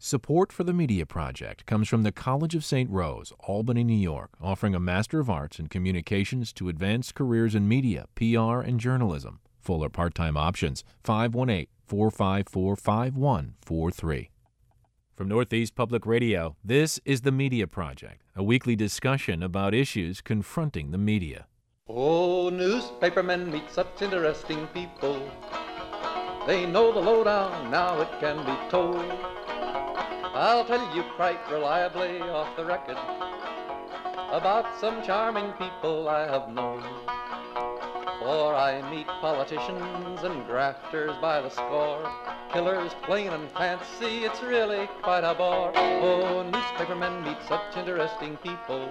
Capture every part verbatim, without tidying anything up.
Support for the Media Project comes from the College of Saint Rose, Albany, New York, offering a Master of Arts in Communications to advance careers in media, P R, and journalism. Full or part-time options, five one eight, four five four, five one four three. From Northeast Public Radio, this is The Media Project, a weekly discussion about issues confronting the media. Oh, newspapermen meet such interesting people. They know the lowdown, now it can be told. I'll tell you quite reliably off the record about some charming people I have known. For I meet politicians and grafters by the score, killers plain and fancy, it's really quite a bore. Oh, newspapermen meet such interesting people.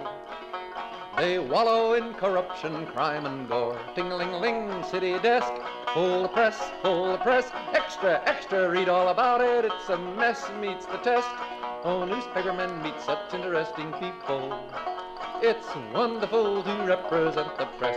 They wallow in corruption, crime and gore. Ting-a-ling-ling, city desk, full the press, full the press. Extra, extra, read all about it, it's a mess, meets the test. Oh, newspapermen meet such interesting people. It's wonderful to represent the press.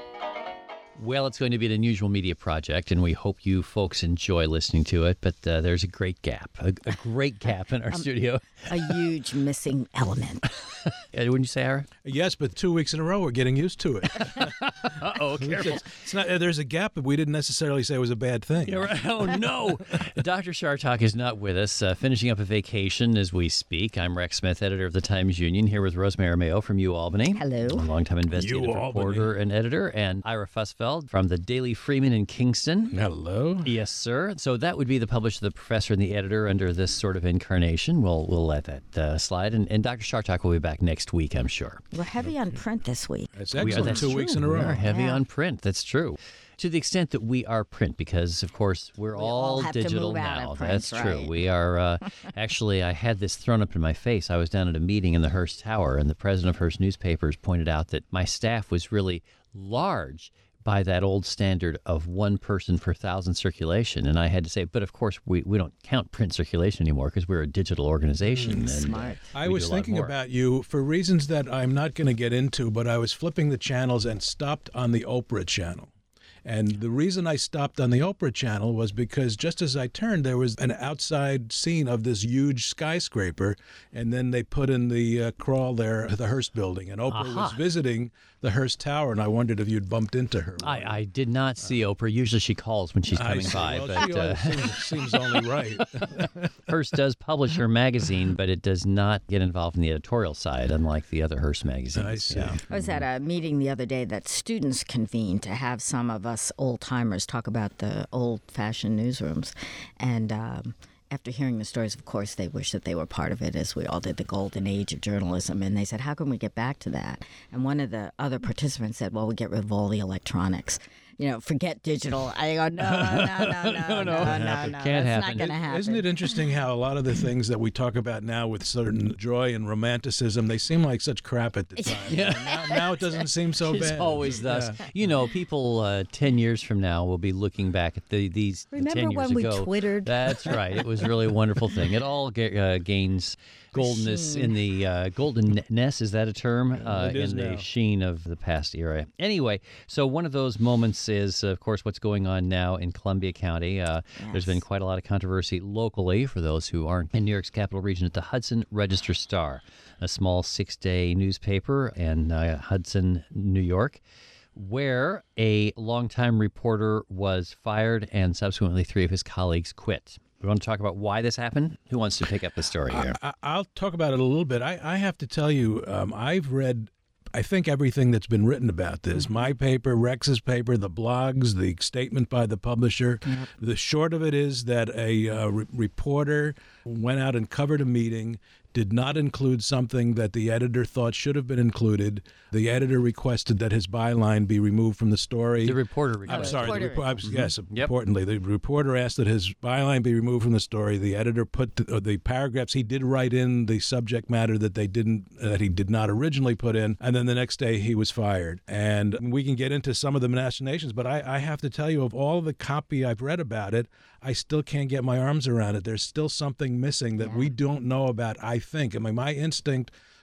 Well, it's going to be an unusual media project, and we hope you folks enjoy listening to it, but uh, there's a great gap, a, a great gap in our um, studio. A huge missing element. Wouldn't you say, Ira? Yes, but two weeks in a row, we're getting used to it. Uh-oh, careful. It's, it's not, there's a gap, but we didn't necessarily say it was a bad thing. Yeah, right. Oh, no. Doctor Chartock is not with us, uh, finishing up a vacation as we speak. I'm Rex Smith, editor of the Times-Union, here with Rosemary Mayo from U-Albany. Hello. A longtime investigative reporter and editor, and Ira Fussfeld from the Daily Freeman in Kingston. Hello. Yes, sir. So that would be the publisher, the professor, and the editor under this sort of incarnation. We'll we'll let that uh, slide. And, and Doctor Chartock will be back next week, I'm sure. We're heavy on print this week. That's We are, excellent. that's Two true. weeks in a row. We are heavy Yeah. on print. That's true. To the extent that we are print, because, of course, we're We all, all have to digital move out now. of print, That's right. true. We are, uh, actually, I had this thrown up in my face. I was down at a meeting in the Hearst Tower, and the president of Hearst Newspapers pointed out that my staff was really large by that old standard of one person per thousand circulation. And I had to say, but of course, we, we don't count print circulation anymore because we're a digital organization. Mm, and smart. I we was do a lot thinking more. about you for reasons that I'm not going to get into, but I was flipping the channels and stopped on the Oprah channel. And the reason I stopped on the Oprah channel was because just as I turned, there was an outside scene of this huge skyscraper, and then they put in the uh, crawl there, the Hearst building, and Oprah Aha. was visiting the Hearst Tower, and I wondered if you'd bumped into her. I, I did not see Oprah. Usually she calls when she's I coming see. by, Well, but she uh, always seems, seems only right. Hearst does publish her magazine, but it does not get involved in the editorial side, unlike the other Hearst magazines. I see. Yeah. I was at a meeting the other day that students convened to have some of us old-timers talk about the old-fashioned newsrooms. And um, after hearing the stories, of course, they wish that they were part of it, as we all did, the golden age of journalism. And they said, how can we get back to that? And one of the other participants said, well, we get rid of all the electronics. You know, forget digital. I go, no, no, no, no, no, no, no, no. Can't That's happen. not going to happen. Isn't it interesting how a lot of the things that we talk about now with certain joy and romanticism, they seem like such crap at the time. Yeah. And now, now it doesn't seem so It's bad. always thus. Yeah. You know, people uh, ten years from now will be looking back at the, these the Remember ten years when we ago. Twittered? That's right. It was really a wonderful thing. It all ga- uh, gains goldenness in the uh, goldenness. Is that a term? Uh, It is in the now. sheen of the past era. Anyway, so one of those moments is, of course, what's going on now in Columbia County. Uh, There's been Yes. quite a lot of controversy locally, for those who aren't in New York's capital region, at the Hudson Register Star, a small six-day newspaper in uh, Hudson, New York, where a longtime reporter was fired and subsequently three of his colleagues quit. We want to talk about why this happened? Who wants to pick up the story here? I, I'll talk about it a little bit. I, I have to tell you, um, I've read, I think, everything that's been written about this. My paper, Rex's paper, the blogs, the statement by the publisher. Yep. The short of it is that a uh, re- reporter went out and covered a meeting, did not include something that the editor thought should have been included. The editor requested that his byline be removed from the story. The reporter I'm requested. sorry. The reporter. repo- I was- Yes, Yep. importantly, the reporter asked that his byline be removed from the story. The editor put the, uh, the paragraphs he did write in the subject matter that they didn't, uh, that he did not originally put in, and then the next day he was fired. And we can get into some of the machinations, but I, I have to tell you, of all the copy I've read about it, I still can't get my arms around it. There's still something missing that we don't know about. I think. I mean, my instinct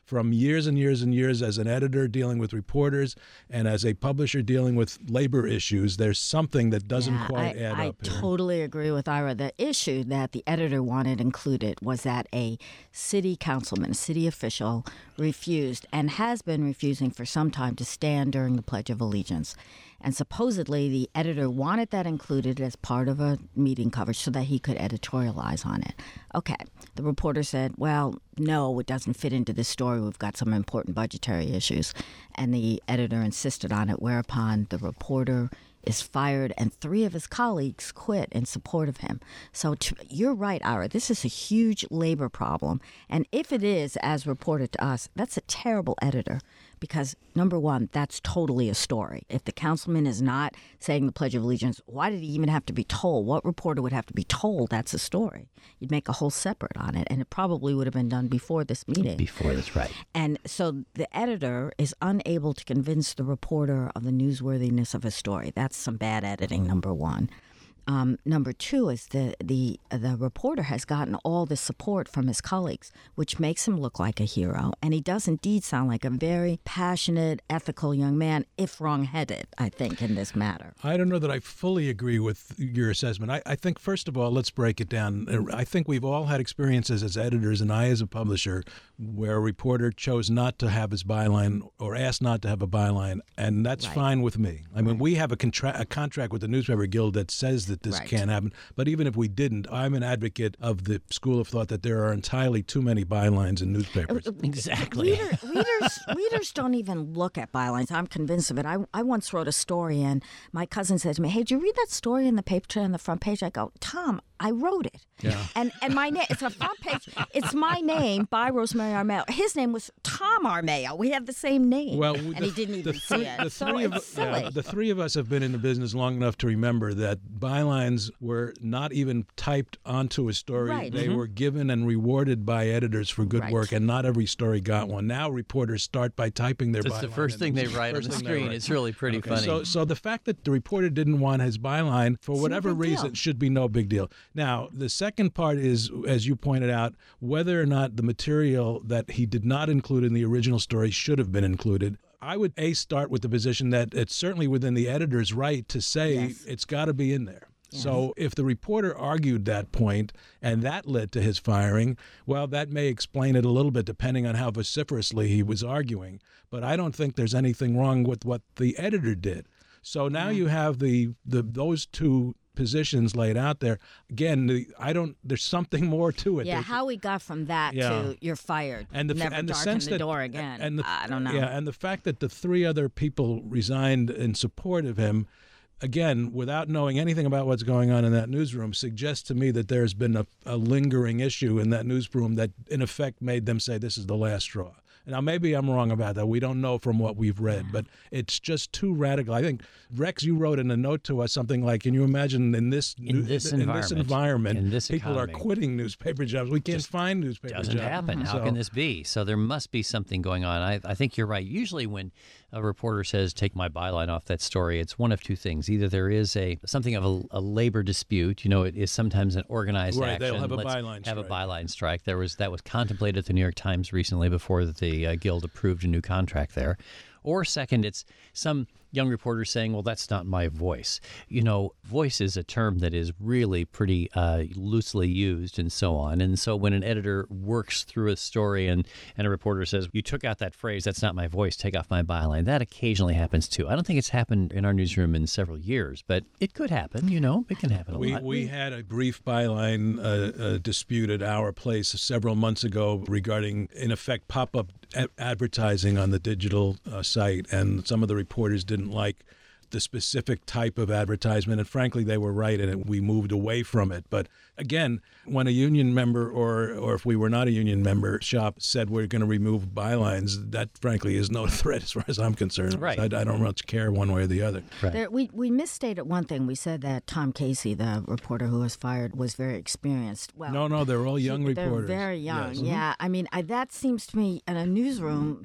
from years and years and years as an editor dealing with reporters and as a publisher dealing with labor issues, there's something that doesn't Yeah, quite I, add I up here. totally agree with Ira. The issue that the editor wanted included was that a city councilman, a city official, refused and has been refusing for some time to stand during the Pledge of Allegiance. And supposedly the editor wanted that included as part of a meeting coverage so that he could editorialize on it. Okay, the reporter said, well, no, it doesn't fit into this story. We've got some important budgetary issues. And the editor insisted on it, whereupon the reporter is fired and three of his colleagues quit in support of him. So to, you're right, Ira, this is a huge labor problem. And if it is, as reported to us, that's a terrible editor because, number one, that's totally a story. If the councilman is not saying the Pledge of Allegiance, why did he even have to be told? What reporter would have to be told that's a story? You'd make a whole separate on it, and it probably would have been done before this meeting. Before, that's right. And so the editor is unable to convince the reporter of the newsworthiness of a story. That's some bad editing, number one. Um, number two is the, the the reporter has gotten all the support from his colleagues, which makes him look like a hero. And he does indeed sound like a very passionate, ethical young man, if wrong-headed, I think, in this matter. I don't know that I fully agree with your assessment. I, I think, first of all, let's break it down. I think we've all had experiences as editors, and I as a publisher, where a reporter chose not to have his byline or asked not to have a byline, and that's Right. fine with me. I mean, Right. we have a, contra- a contract with the Newspaper Guild that says that this Right. can't happen. But even if we didn't, I'm an advocate of the school of thought that there are entirely too many bylines in newspapers. Exactly. Reader, readers, readers don't even look at bylines. I'm convinced of it. I, I once wrote a story, and my cousin said to me, "Hey, did you read that story in the paper today on the front page?" I go, "Tom, I wrote it." Yeah. And and my name, it's a front page. It's my name by Rosemary Armao. His name was Tom Armao. We have the same name. Well, and the, he didn't even the see three, it. The so three, of, it's yeah, silly. the three of us have been in the business long enough to remember that bylines were not even typed onto a story. Right. They Mhm. were given and rewarded by editors for good Right. work, and not every story got one. Now reporters start by typing their That's the byline first in. thing they It's the write on first the thing they screen. write. It's really pretty Okay, funny. So, so the fact that the reporter didn't want his byline for no whatever big deal. reason should be no big deal. Now, the second part is, as you pointed out, whether or not the material that he did not include in the original story should have been included. I would a start with the position that it's certainly within the editor's right to say Yes. it's got to be in there. So if the reporter argued that point and that led to his firing, well, that may explain it a little bit depending on how vociferously he was arguing. But I don't think there's anything wrong with what the editor did. So now you have the, the those two positions laid out there. Again, the, I don't. There's something more to it. Yeah, There's- how we got from that Yeah. to you're fired, and the never and the darken sense the that door again. and the, I don't know. Yeah, and the fact that the three other people resigned in support of him, again, without knowing anything about what's going on in that newsroom, suggests to me that there's been a, a lingering issue in that newsroom that, in effect, made them say this is the last straw. Now, maybe I'm wrong about that. We don't know from what we've read, but it's just too radical. I think, Rex, you wrote in a note to us something like, can you imagine in this In new- this in this environment, environment, in this people economy. are quitting newspaper jobs. We can't find newspaper Doesn't jobs. happen. How So- can this be? So there must be something going on. I, I think you're right. Usually when a reporter says, take my byline off that story, it's one of two things. Either there is a something of a, a labor dispute. You know, it is sometimes an organized Right, action. they'll have a Let's byline have a strike. byline strike. There was That was contemplated at the New York Times recently before the uh, Guild approved a new contract there. Or second, it's some young reporter saying, well, that's not my voice. You know, voice is a term that is really pretty uh, loosely used and so on. And so when an editor works through a story and, and a reporter says, you took out that phrase, that's not my voice, take off my byline, that occasionally happens too. I don't think it's happened in our newsroom in several years, but it could happen, you know, it can happen a We, lot. we had a brief byline uh, uh, dispute at our place several months ago regarding, in effect, pop-up a- advertising on the digital uh, site, and some of the reporters didn't like the specific type of advertisement, and frankly, they were right, and it, we moved away from it. But again, when a union member, or or if we were not a union member, shop said we're going to remove bylines, that frankly is no threat as far as I'm concerned. Right. I, I don't much care one way or the other. Right. There, we, we misstated one thing. We said that Tom Casey, the reporter who was fired, was very experienced. Well, No, no, they're all young he- reporters. They're very young. Yes. Yeah, I mean, I, that seems to me in a newsroom.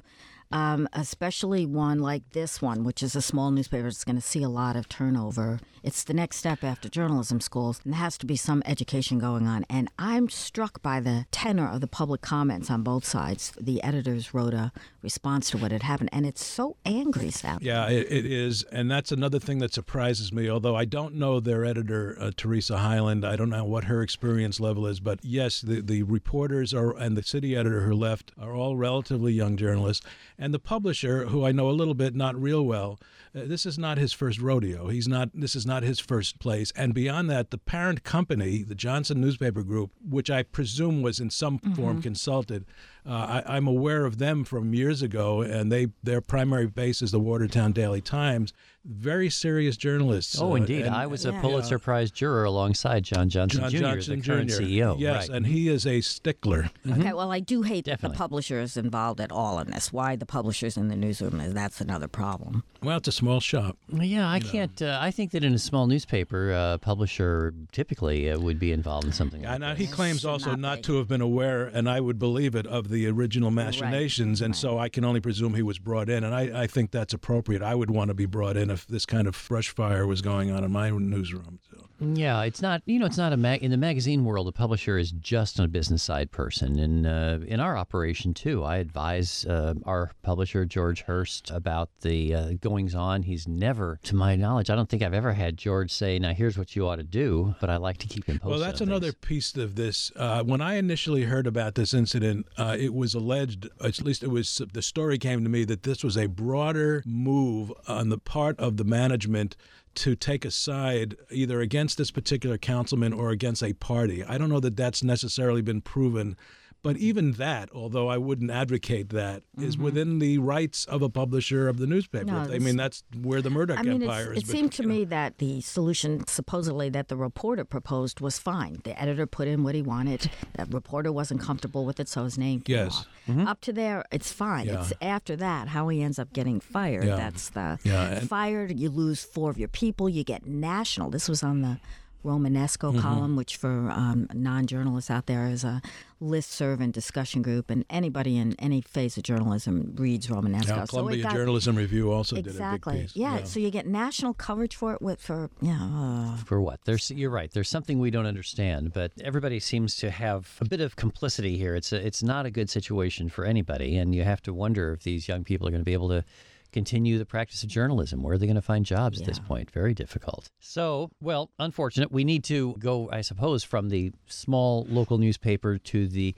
um, especially one like this one, which is a small newspaper. It's going to see a lot of turnover. It's the next step after journalism schools, and there has to be some education going on. And I'm struck by the tenor of the public comments on both sides. The editors wrote a response to what had happened, and it's so angry sounding. Yeah, it, it is, and that's another thing that surprises me, although I don't know their editor, uh, Teresa Hyland. I don't know what her experience level is, but yes, the, the reporters are and the city editor who left are all relatively young journalists, and the publisher, who I know a little bit, not real well, uh, this is not his first rodeo. He's not. This is not his first place, and beyond that, the parent company, the Johnson Newspaper Group, which I presume was in some mm-hmm. form consulted, uh, I, I'm aware of them from years ago, and they their primary base is the Watertown Daily Times. Very serious journalists. Oh, uh, indeed. and, I was a yeah. Pulitzer Prize juror alongside John Johnson John Junior, Johnson the current Junior C E O. Yes, right. and he is a stickler. Okay, well, I do hate Definitely. that the publisher is involved at all in this. Why the publisher's in the newsroom is that's another problem. Well, it's a small shop. Yeah, I can't. Uh, I think that in a small newspaper, uh, publisher typically uh, would be involved in something like And uh, that. he claims Should also not not be. to have been aware, and I would believe it, of the original machinations, and right. so I can only presume he was brought in, and I, I think that's appropriate. I would want to be brought in if this kind of brush fire was going on in my newsroom. So. Yeah, it's not. You know, it's not a mag- in the magazine world. A publisher is just a business side person, and uh, in our operation too, I advise uh, our publisher George Hurst about the uh, goings on. He's never, to my knowledge, I don't think I've ever had George say, "Now here's what you ought to do," but I like to keep him posted. Well, that's on another things. piece of this. Uh, when I initially heard about this incident, uh, it was alleged, at least it was, the story came to me that this was a broader move on the part of the management to take a side either against this particular councilman or against a party. I don't know that that's necessarily been proven. But even that, although I wouldn't advocate that, mm-hmm. is within the rights of a publisher of the newspaper. No, I this- mean, that's where the Murdoch I mean, empire it's, is. it seemed to me that the solution supposedly that the reporter proposed was fine. The editor put in what he wanted. The reporter wasn't comfortable with it, so his name came Yes. off. Mm-hmm. Up to there, it's fine. Yeah. It's after that, how he ends up getting fired. Yeah. That's the Yeah, and- fired, you lose four of your people, you get national. This was on the Romanesco Mm-hmm. column, which for um, non-journalists out there is a listserv and discussion group, and anybody in any phase of journalism reads Romanesco. Yeah, So Columbia it got, Journalism Review also exactly. did a big piece. Yeah, so you get national coverage for it with for yeah. Uh, For what? There's, you're right. There's something we don't understand, but everybody seems to have a bit of complicity here. It's a, it's not a good situation for anybody, and you have to wonder if these young people are going to be able to continue the practice of journalism. Where are they going to find jobs at this Yeah. point? Very difficult. So, well, unfortunate. We need to go, I suppose, from the small local newspaper to the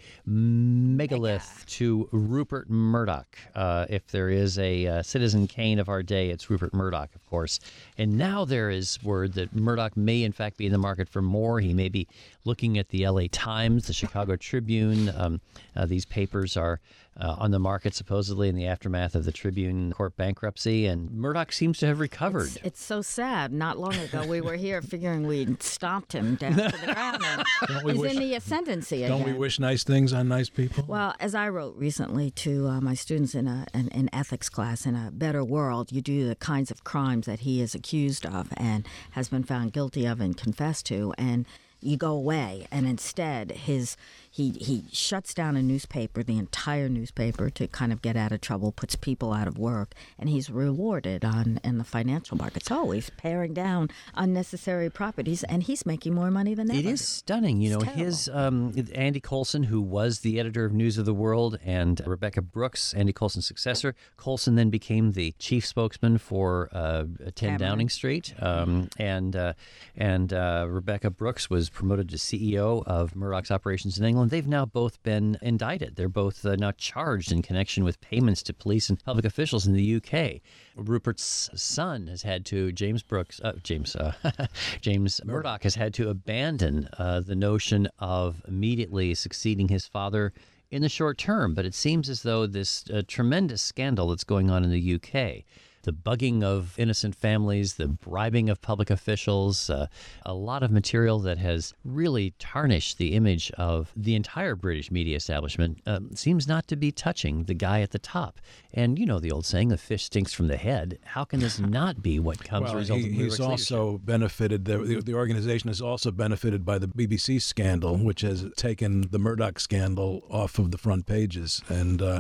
megalith to Rupert Murdoch. Uh, if there is a uh, Citizen Kane of our day, it's Rupert Murdoch, of course. And now there is word that Murdoch may, in fact, be in the market for more. He may be looking at the L A Times, the Chicago Tribune. Um, uh, these papers are uh, on the market, supposedly, in the aftermath of the Tribune court bankruptcy, and Murdoch seems to have recovered. It's, it's so sad. Not long ago, we were here figuring we'd stomped him down to the ground, and Don't we he's wish- in the ascendancy Don't again. we wish nice things on nice people? Well, as I wrote recently to uh, my students in a an, an ethics class, in a better world, you do the kinds of crimes that he is accused of and has been found guilty of and confessed to, and you go away. And instead, his he he shuts down a newspaper, the entire newspaper, to kind of get out of trouble, puts people out of work, and he's rewarded on in the financial markets. Oh, he's paring down unnecessary properties, and he's making more money than ever. It is stunning. You know, It's his um, Andy Coulson, who was the editor of News of the World, and Rebecca Brooks, Andy Coulson's successor. Coulson then became the chief spokesman for uh, ten Cameron. Downing Street, um, and uh, and uh, Rebecca Brooks was promoted to C E O of Murdoch's operations in England. They've now both been indicted. They're both uh, now charged in connection with payments to police and public officials in the U K. Rupert's son has had to, James Brooks, uh, James, uh, James Murdoch has had to abandon uh, the notion of immediately succeeding his father in the short term. But it seems as though this uh, tremendous scandal that's going on in the U K, the bugging of innocent families, the bribing of public officials, uh, a lot of material that has really tarnished the image of the entire British media establishment, um, seems not to be touching the guy at the top. And you know the old saying, the fish stinks from the head. How can this not be what comes as a Well, result he, of New he's York's also benefited, the, the, the organization has also benefited by the B B C scandal, which has taken the Murdoch scandal off of the front pages. And uh,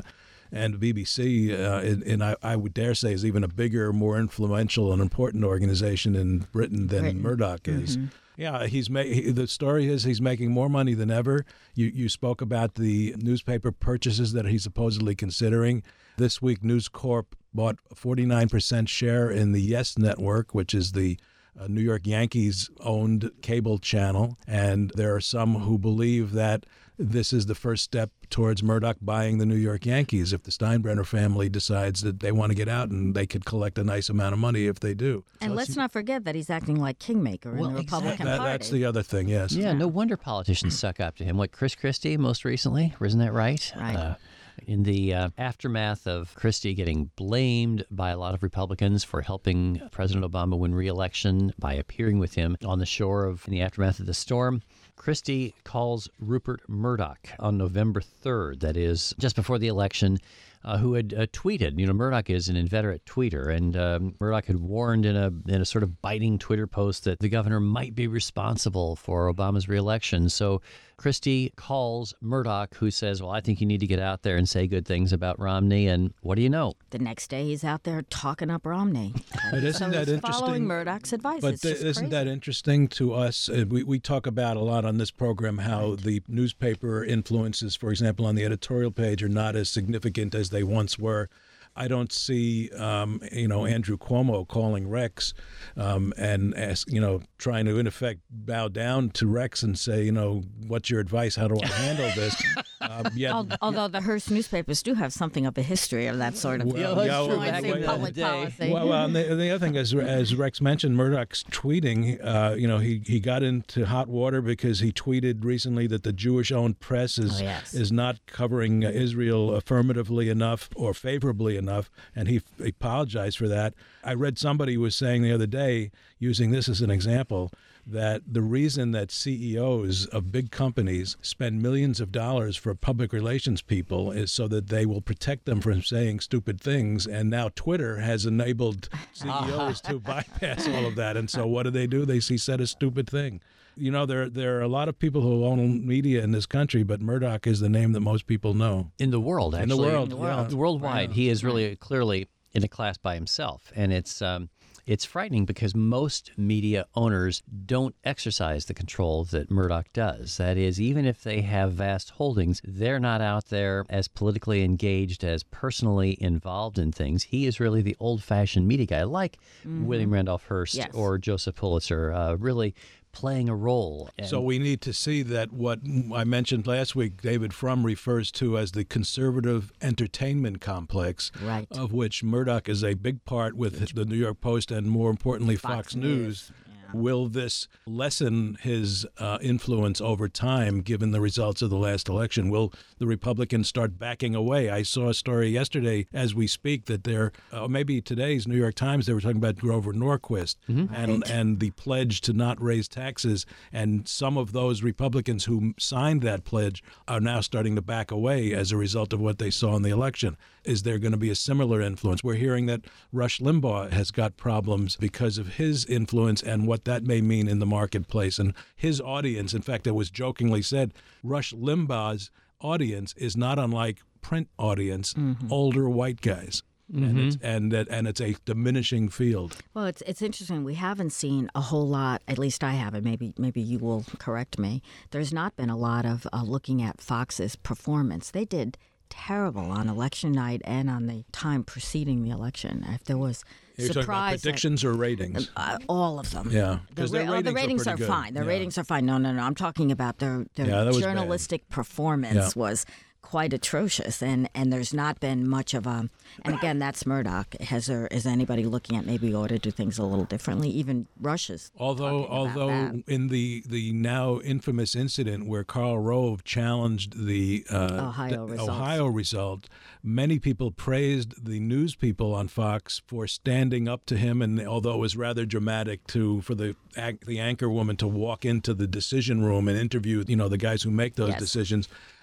And the B B C, uh, and, and I, I would dare say, is even a bigger, more influential and important organization in Britain than Britain. Murdoch is. Mm-hmm. Yeah, he's ma- he, the story is he's making more money than ever. You you spoke about the newspaper purchases that he's supposedly considering. This week, News Corp bought a forty-nine percent share in the Yes Network, which is the uh, New York Yankees-owned cable channel. And there are some who believe that this is the first step towards Murdoch buying the New York Yankees if the Steinbrenner family decides that they want to get out, and they could collect a nice amount of money if they do. And So let's it's- not forget that he's acting like kingmaker Well, in the Republican exactly. that, Party. that's the other thing, yes. Yeah, no wonder politicians suck up to him. What, Chris Christie most recently? Isn't that right? Right. Uh, in the uh, aftermath of Christie getting blamed by a lot of Republicans for helping President Obama win re-election by appearing with him on the shore of, in the aftermath of the storm, Christie calls Rupert Murdoch on November third, that is just before the election, uh, who had uh, tweeted. You know, Murdoch is an inveterate tweeter, and um, Murdoch had warned in a in a sort of biting Twitter post that the governor might be responsible for Obama's reelection. So Christie calls Murdoch, who says, well, I think you need to get out there and say good things about Romney. And what do you know? The next day, he's out there talking up Romney. But isn't so that he's interesting? following Murdoch's advice. But It's th- just isn't crazy. that interesting to us? Uh, we, we talk about a lot on this program how the newspaper influences, for example, on the editorial page are not as significant as they once were. I don't see, um, you know, Andrew Cuomo calling Rex um, and ask, you know, trying to in effect bow down to Rex and say, you know, what's your advice? How do I handle this? um, yet, Al- Although the Hearst newspapers do have something of a history of that sort of Well, thing. yeah, well, influencing back in the public day. policy. Well, well and the, the other thing, as, as Rex mentioned, Murdoch's tweeting, uh, you know, he, he got into hot water because he tweeted recently that the Jewish-owned press is, Oh, yes. is not covering uh, Israel affirmatively enough or favorably enough, and he, he apologized for that. I read somebody was saying the other day, using this as an example, that the reason that C E Os of big companies spend millions of dollars for public relations people is so that they will protect them from saying stupid things. And now Twitter has enabled C E Os to bypass all of that. And so what do they do? They see said a stupid thing. You know, there there are a lot of people who own media in this country, but Murdoch is the name that most people know. In the world, In actually. the world, In the world. yeah. Worldwide, he is really clearly in a class by himself. And it's um, it's frightening because most media owners don't exercise the control that Murdoch does. That is, even if they have vast holdings, they're not out there as politically engaged, as personally involved in things. He is really the old-fashioned media guy, like William Randolph Hearst Yes. or Joseph Pulitzer, uh, really playing a role. And So we need to see that what I mentioned last week, David Frum refers to as the conservative entertainment complex, Right. of which Murdoch is a big part with the New York Post and, more importantly, Fox, Fox News. News. Will this lessen his uh, influence over time, given the results of the last election? Will the Republicans start backing away? I saw a story yesterday, as we speak, that they're, uh, maybe today's New York Times, they were talking about Grover Norquist and, and the pledge to not raise taxes. And some of those Republicans who signed that pledge are now starting to back away as a result of what they saw in the election. Is there going to be a similar influence? We're hearing that Rush Limbaugh has got problems because of his influence and what that may mean in the marketplace. And his audience, in fact, it was jokingly said, Rush Limbaugh's audience is not unlike print audience, older white guys. And it's and that and it's a diminishing field. Well, it's it's interesting. We haven't seen a whole lot. At least I haven't. Maybe maybe you will correct me. There's not been a lot of uh, looking at Fox's performance. They did terrible on election night and on the time preceding the election. If there was You're talking about surprise, predictions or ratings? uh, all of them. Yeah, The, 'cause their ra- oh, the ratings are ratings pretty are good. fine. Their Yeah. ratings are fine. No, no, no. I'm talking about their their Yeah, that was bad. journalistic performance Yeah. was quite atrocious, and and there's not been much of a. And again, that's Murdoch. Has there is anybody looking at maybe we ought to do things a little differently? Even Russia's. Although, talking about although that. in the, the now infamous incident where Karl Rove challenged the uh, Ohio the results. Ohio result, many people praised the news people on Fox for standing up to him. And although it was rather dramatic to for the the anchor woman to walk into the decision room and interview, you know, the guys who make those Yes. decisions.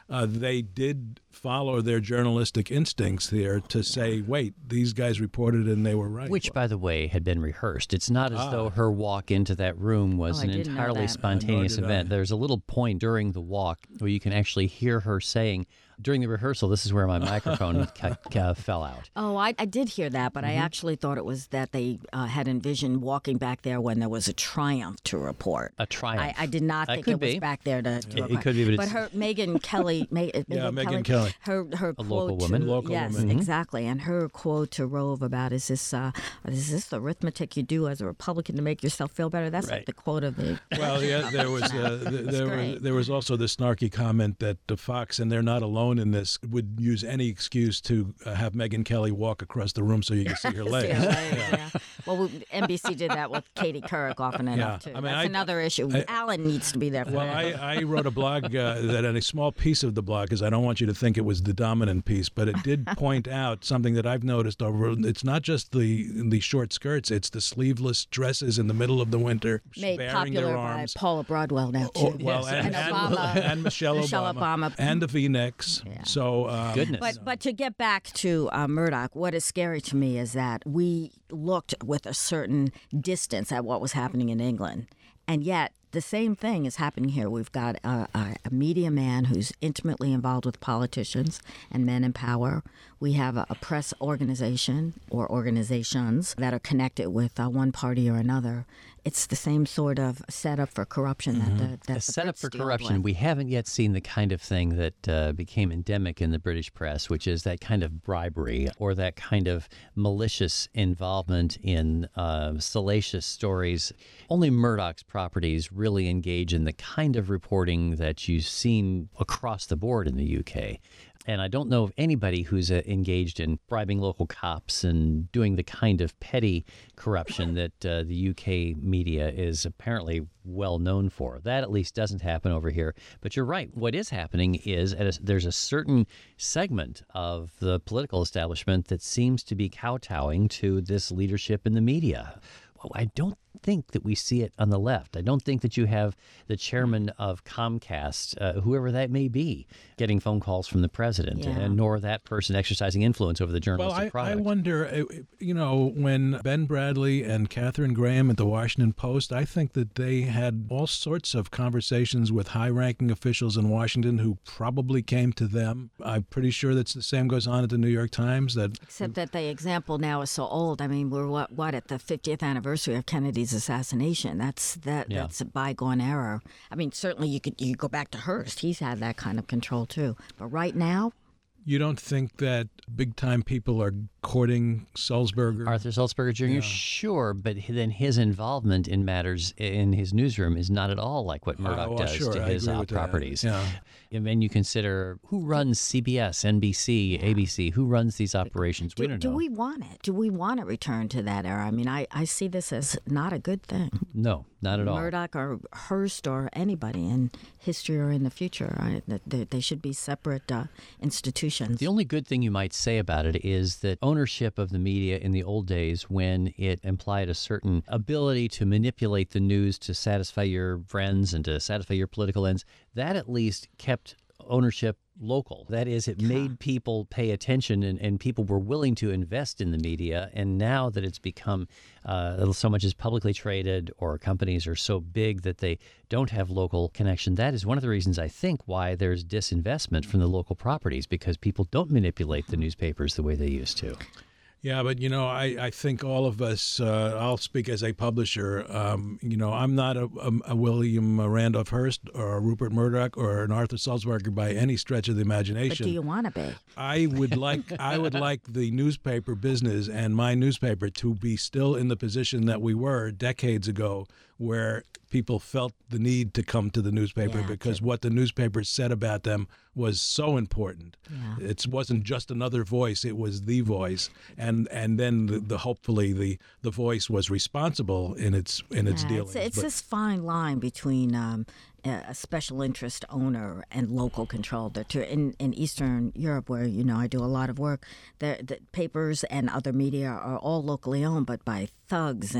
uh, they did follow their journalistic instincts here to say, wait, these guys reported and they were right. Which, by the way, had been rehearsed. It's not as Ah. though her walk into that room was Oh, I an didn't know entirely that. spontaneous Nor did event. I. There's a little point during the walk where you can actually hear her saying, during the rehearsal, this is where my microphone ca- ca- fell out. Oh, I, I did hear that, but I actually thought it was that they uh, had envisioned walking back there when there was a triumph to report. A triumph. I, I did not That think could it was be. back there to. to It- it report. could be, but it's- her Megan Kelly, Ma- uh, Yeah, Megan Megyn Kelly. her her A quote local woman. to, Local yes, woman. Mhm. exactly, and her quote to Rove about is this uh, is this the arithmetic you do as a Republican to make yourself feel better? That's Right. like the quote of the. Well, yeah, there was uh, th- there, was, great. there was also the snarky comment that the Fox, and they're not alone in this, would use any excuse to uh, have Megyn Kelly walk across the room so you can see her legs. Yeah, legs, yeah. Well, we, N B C did that with Katie Couric often enough Yeah. too. I mean, That's I- another issue. I- Alan needs to be there for Well, that. I, I wrote a blog uh, that, and a small piece of the blog, because I don't want you to think it was the dominant piece, but it did point out something that I've noticed over. It's not just the the short skirts; it's the sleeveless dresses in the middle of the winter, Made baring popular their by arms. Paula Broadwell now too. Oh, well, Yes, and, and and- Obama, and Michelle, Michelle Obama, Obama. and the V-necks. Yeah. So, um, Goodness. But but to get back to uh, Murdoch, what is scary to me is that we looked with a certain distance at what was happening in England, and yet the same thing is happening here. We've got a, a, a media man who's intimately involved with politicians and men in power. We have a, a press organization or organizations that are connected with uh, one party or another. It's the same sort of setup for corruption that the that a the setup Brits for deal corruption. with. We haven't yet seen the kind of thing that uh, became endemic in the British press, which is that kind of bribery or that kind of malicious involvement in uh, salacious stories. Only Murdoch's properties really engage in the kind of reporting that you've seen across the board in the U K. And I don't know of anybody who's uh, engaged in bribing local cops and doing the kind of petty corruption that uh, the U K media is apparently well known for. That at least doesn't happen over here. But you're right. What is happening is at a, there's a certain segment of the political establishment that seems to be kowtowing to this leadership in the media. Well, I don't think that we see it on the left. I don't think that you have the chairman of Comcast, uh, whoever that may be, getting phone calls from the president, Yeah. and nor that person exercising influence over the Well, journalistic I, I product. wonder, uh, you know, when Ben Bradley and Catherine Graham at the Washington Post, I think that they had all sorts of conversations with high-ranking officials in Washington who probably came to them. I'm pretty sure that the same goes on at the New York Times. That Except that the example now is so old. I mean, we're what, what at the fiftieth anniversary of Kennedy's assassination. That's that. Yeah. That's a bygone era. I mean, certainly you could you could go back to Hearst. He's had that kind of control too. But right now, you don't think that big-time people are courting Sulzberger? Arthur Sulzberger Junior, sure, but h- then his involvement in matters in his newsroom is not at all like what Murdoch Oh, well, does sure, to I his agree uh, with that. properties. Yeah. And then you consider who runs C B S, N B C, A B C, who runs these operations. do, we don't do know. we want it? Do we want to return to that era? I mean, I, I see this as not a good thing. No, not at all. Murdoch or Hearst or anybody in history or in the future, I, that they, they should be separate uh, institutions. The only good thing you might say about it is that ownership of the media in the old days, when it implied a certain ability to manipulate the news to satisfy your friends and to satisfy your political ends, that at least kept ownership local. That is, it made people pay attention, and, and people were willing to invest in the media. And now that it's become uh, so much is publicly traded, or companies are so big that they don't have local connection, that is one of the reasons, I think, why there's disinvestment from the local properties, because people don't manipulate the newspapers the way they used to. Yeah, but, you know, I, I think all of us, uh, I'll speak as a publisher, um, you know, I'm not a, a, a William Randolph Hearst or a Rupert Murdoch or an Arthur Sulzberger by any stretch of the but imagination. do you want to be? I would like I would like the newspaper business and my newspaper to be still in the position that we were decades ago, where people felt the need to come to the newspaper Yeah, because what the newspaper said about them was so important. Yeah. It wasn't just another voice; it was the voice, and and then the, the hopefully the the voice was responsible in its in its Yeah, dealings. It's, it's But- this fine line between um, a a special interest owner and local control. The two, in, in Eastern Europe, where you know I do a lot of work, the, the papers and other media are all locally owned, but by thugs and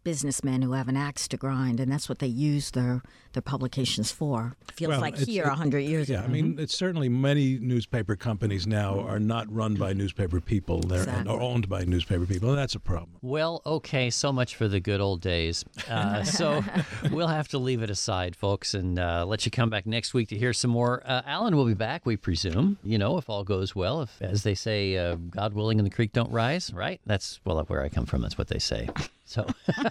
businessmen who have an axe to grind, and that's what they use their, their publications for. Feels Well, like it's- here it- a hundred years Yeah, ago. I mean, it's certainly many newspaper companies now are not run by newspaper people. They're Exactly. or owned by newspaper people, and that's a problem. Well, okay, so much for the good old days. Uh, so we'll have to leave it aside, folks, and uh, let you come back next week to hear some more. Uh, Alan will be back, we presume, you know, if all goes well. If, as they say, uh, God willing and the creek don't rise, right? That's, well, where I come from, that's what they say. So,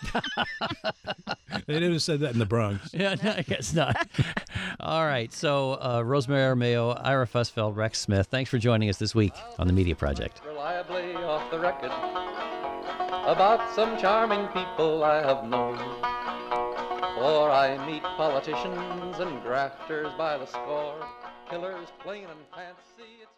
They never said that in the Bronx. yeah, no, I guess not. All right, so uh, Rosemary Mayo, Ira Fussfeld, Rex Smith, thanks for joining us this week on the Media Project. Reliably off the record about some charming people I have known. For I meet politicians and grafters by the score, killers plain and fancy. It's